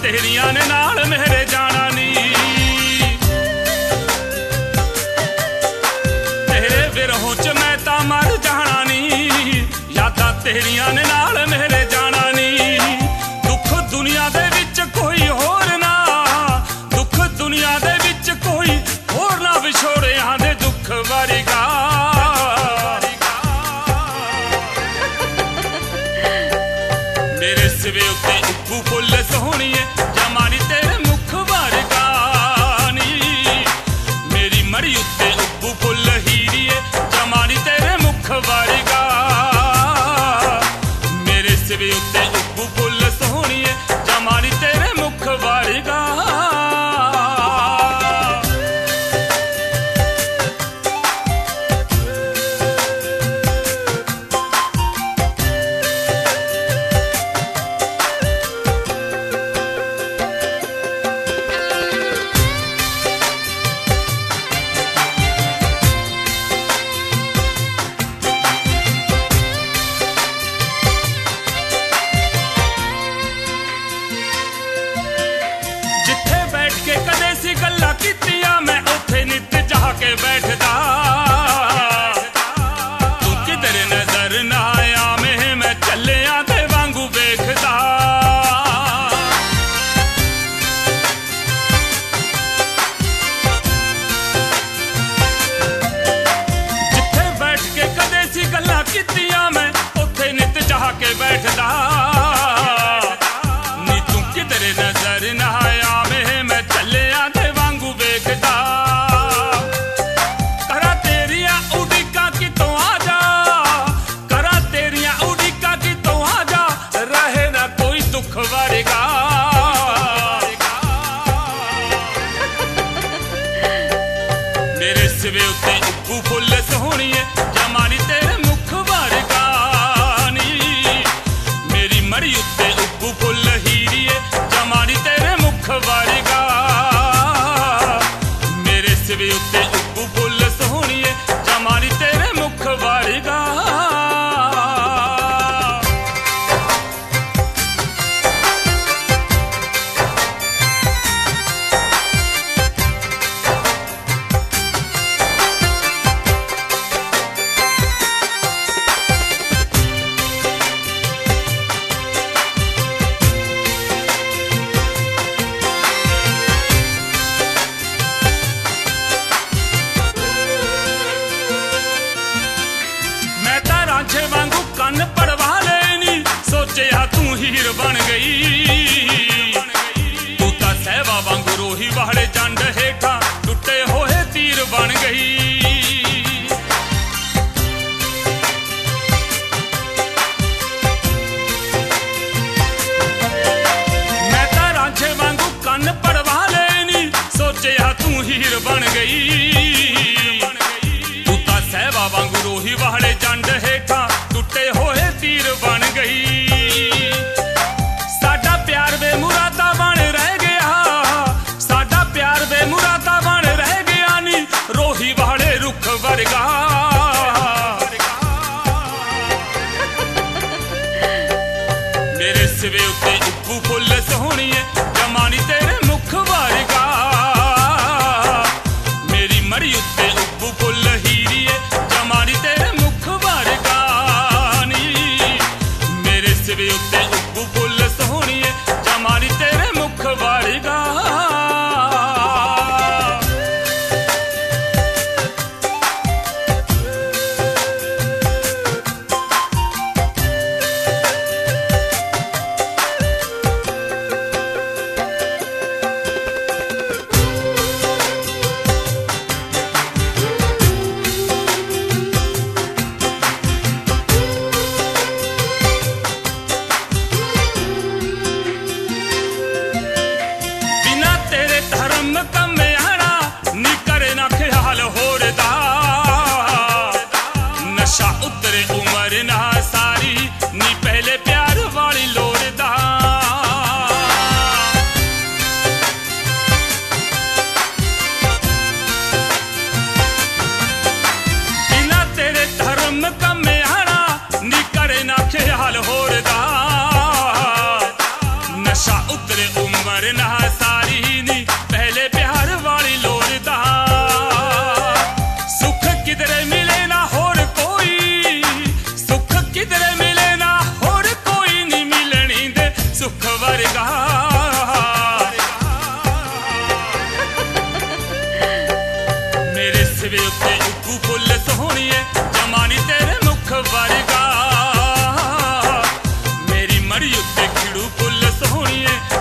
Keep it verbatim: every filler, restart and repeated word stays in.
तेरियां ने नाल मेरे जाना नी, तेरे विरहों च मैं तां मर जाना नी, यादां तेरियां ने नाल मेरे जाना नी। दुख दुनिया दे विच कोई होर ना, दुख दुनिया दे विच कोई होर ना, विछोड़ियां दे दुख वारिगा। मेरे सिवे उत्ते उप्पू फुल सोहणीए जमानी तेरे मुख वर्गा नी, मेरी मड़ी उत्ते उप्पू फुल हीरीए जमानी तेरे मुख वर्गा। मेरे सिवे उत्ते उप्पू फुल सोहणीए जमानी तेरे मुख वर्गा। कदे सी गल्लां कीतियां मैं उत्थे नित जाके बैठदा, तू किधर नजर ना आया मैं मैं चलिया ते वांगू वेखदा। जिथे बैठ के कदे सी गल्लां कीतियां मैं उत्थे नित जाके बैठदा, नी तू किधर नजर ना आया मैं चलिया ते वांगू वेखदा। करा तेरिया उड़ीका कितों आ जा, करा तेरिया उड़ीका कितों आ जा, रहे ना कोई दुख वर्गा। मेरे सिवे उत्ते उप्पू फुल सोहणीए जमानी तेरे मुख वर्गा नी, मेरी मड़ी उत्ते उप्पू फुल हीरीए जमानी तेरे मुख वर्गा। मेरे सिवे उत्ते उप्पू फुल सोहणीए जमानी तेरे मुख वर्गा। रांझे वांगू कन्न पड़वा लेनी, सोचिया तू हीर बन गई, तू तां सहवा वांगू रोही वाले जंड हेठा टुटे होए तीर बन गई। मैं तां रांझे वांगू कन्न पड़वा लेनी, सोचिया तू हीर बन गई, तू तां सहवा वांगू रोही वाले जंड हेठा टुटे होए तीर बन गई। साडा प्यार बेमुरादा बन रह गया, साडा प्यार बेमुरादा बन रह गया नी, रोही वाले रुख वर्गा। मेरे सिवे उत्ते उप्पू फुल सोहणीए जमानी तेरे मुख वर्गा, मेरी मड़ी उत्ते उप्पू फुल हीरीए जमानी तेरे मुख वर्गा नी, मेरे सिवे उत्ते उप्पू फुल सोहणीए जमानी तेरे मुख वर्गा। ਸੁੱਖ ਵਰਗਾ। ਮੇਰੇ ਸਿਵੇ ਉੱਤੇ ਉੱਗੂ ਫੁੱਲ ਸੋਹਣੀਏ, ਜਮਾ ਨੀ ਤੇਰੇ ਮੁਖ ਵਰਗਾ। ਮੇਰੀ ਮੜੀ ਉੱਤੇ ਖਿੜੂ ਫੁੱਲ ਸੋਹਣੀਏ,